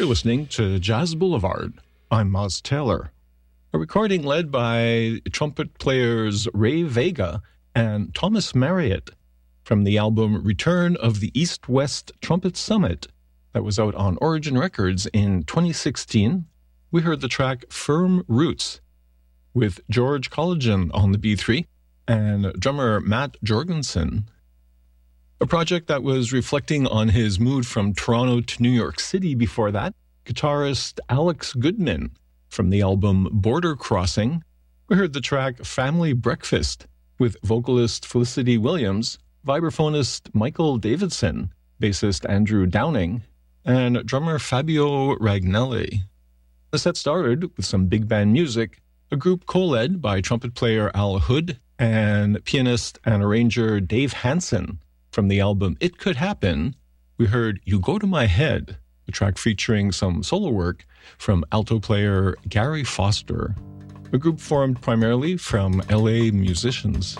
You're listening to Jazz Boulevard. I'm Moz Taylor. A recording led by trumpet players Ray Vega and Thomas Marriott from the album Return of the East-West Trumpet Summit that was out on Origin Records in 2016. We heard the track Firm Roots with George Colligan on the B3 and drummer Matt Jorgensen. A project that was reflecting on his move from Toronto to New York City before that. Guitarist Alex Goodman from the album Border Crossing. We heard the track Family Breakfast with vocalist Felicity Williams, vibraphonist Michael Davidson, bassist Andrew Downing, and drummer Fabio Ragnelli. The set started with some big band music, a group co-led by trumpet player Al Hood and pianist and arranger Dave Hansen. From the album It Could Happen, we heard You Go to My Head, a track featuring some solo work from alto player Gary Foster, a group formed primarily from LA musicians.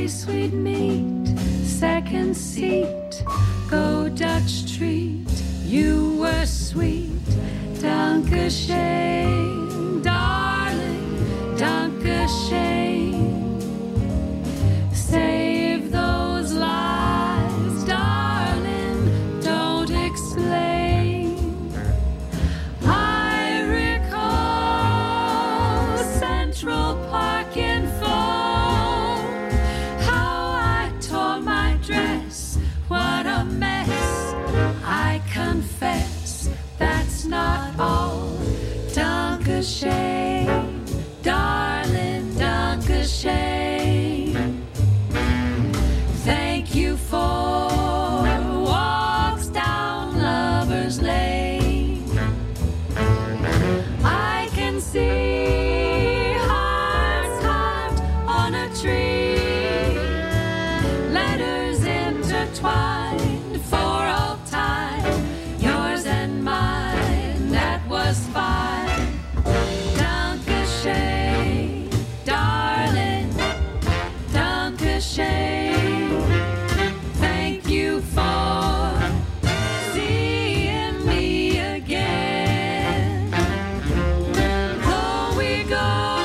place we'd meet, second seat, go Dutch treat. You were sweet, Dankeschön, darling, Dankeschön. Save those lives, darling, don't explain. I recall Central Park in fall, how I tore my dress, what a mess. I confess, that's not all. Dankeschön, darling, Dankeschön. Thank you for walks down Lover's Lane. I can see hearts carved on a tree, letters intertwined for all time, yours and mine, that was fine. Dankeschön, darling, Dankeschön. Thank you for seeing me again. Though we go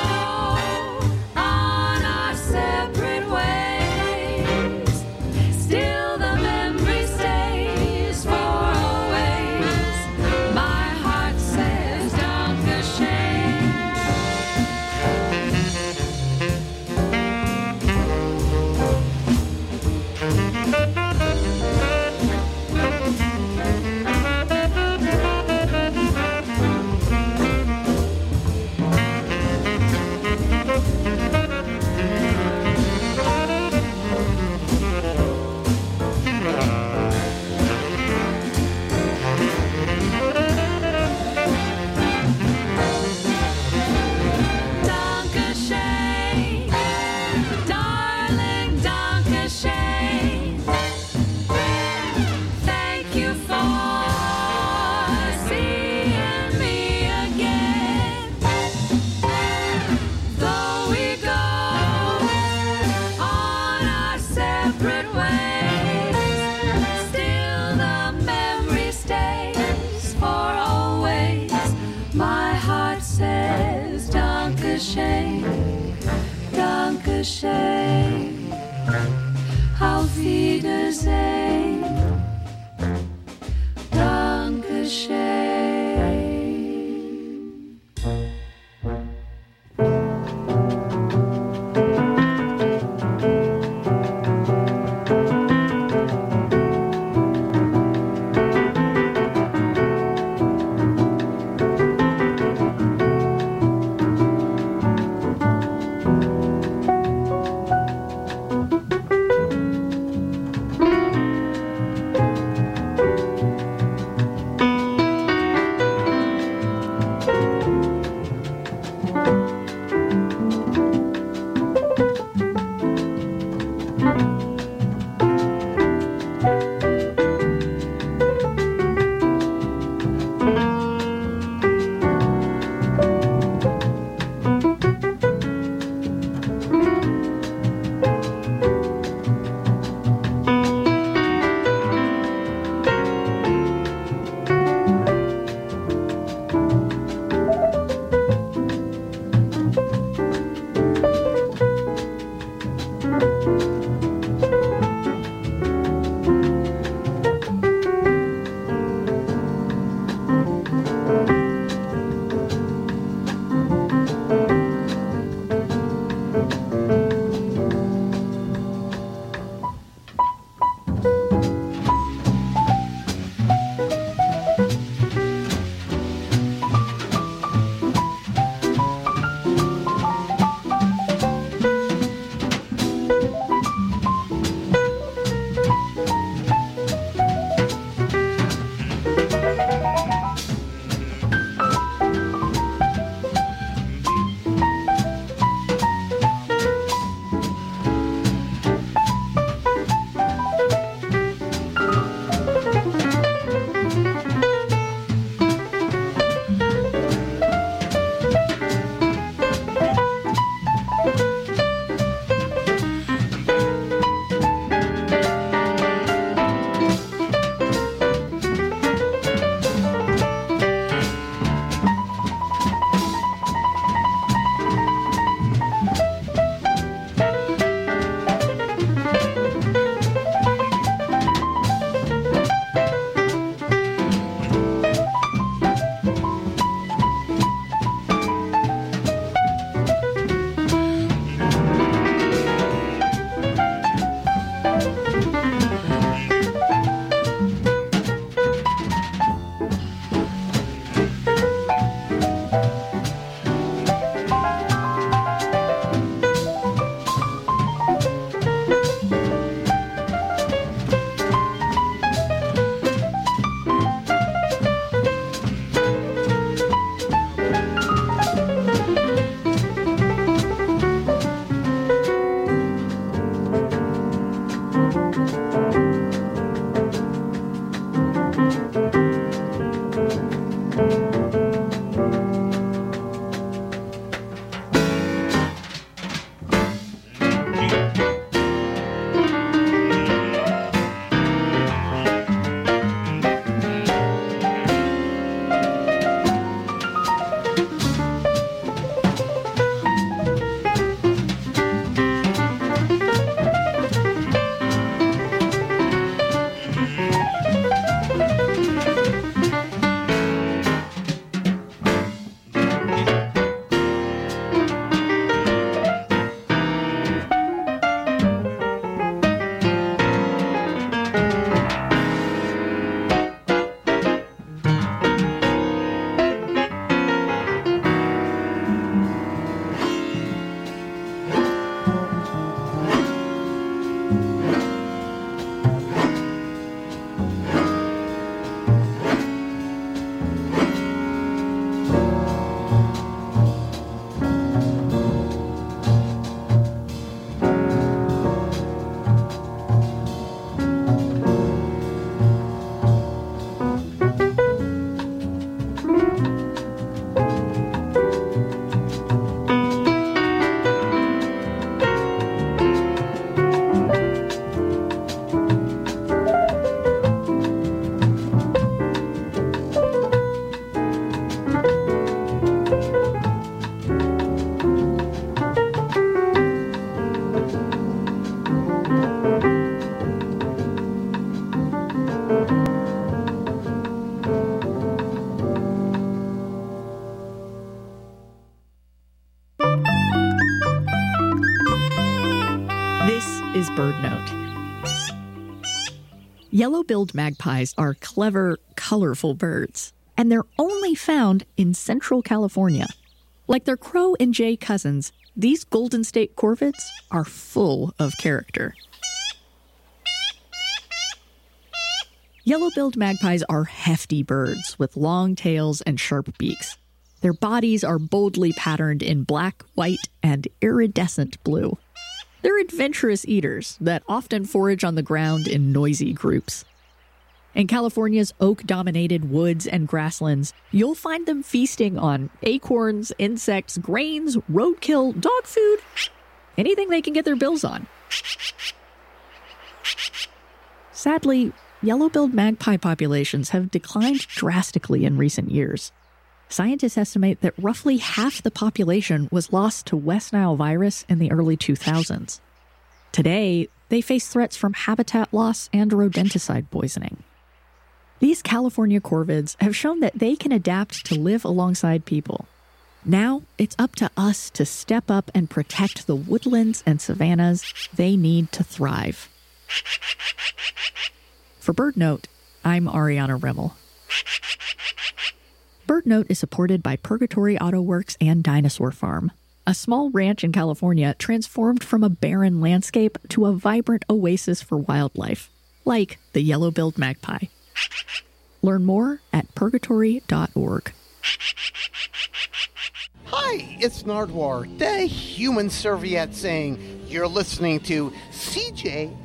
on our separate ways, still the memory stays for always. My heart says Dankeschön. Dankeschön, darling, Dankeschön. Thank you for seeing me again. Though we go on our separate ways, still the memory stays for always. My heart says Dankeschön, Dankeschön. Auf Wiedersehen, Dankeschön. is BirdNote. Yellow-billed magpies are clever, colorful birds, and they're only found in Central California. Like their crow and jay cousins, these Golden State corvids are full of character. Yellow-billed magpies are hefty birds with long tails and sharp beaks. Their bodies are boldly patterned in black, white, and iridescent blue. They're adventurous eaters that often forage on the ground in noisy groups. In California's oak-dominated woods and grasslands, you'll find them feasting on acorns, insects, grains, roadkill, dog food, anything they can get their bills on. Sadly, yellow-billed magpie populations have declined drastically in recent years. Scientists estimate that roughly half the population was lost to West Nile virus in the early 2000s. Today, they face threats from habitat loss and rodenticide poisoning. These California corvids have shown that they can adapt to live alongside people. Now, it's up to us to step up and protect the woodlands and savannas they need to thrive. For BirdNote, I'm Ariana Rimmel. BirdNote is supported by Purgatory Auto Works and Dinosaur Farm, a small ranch in California transformed from a barren landscape to a vibrant oasis for wildlife, like the yellow-billed magpie. Learn more at purgatory.org. Hi, it's Nardwar, the human serviette, saying you're listening to CJSF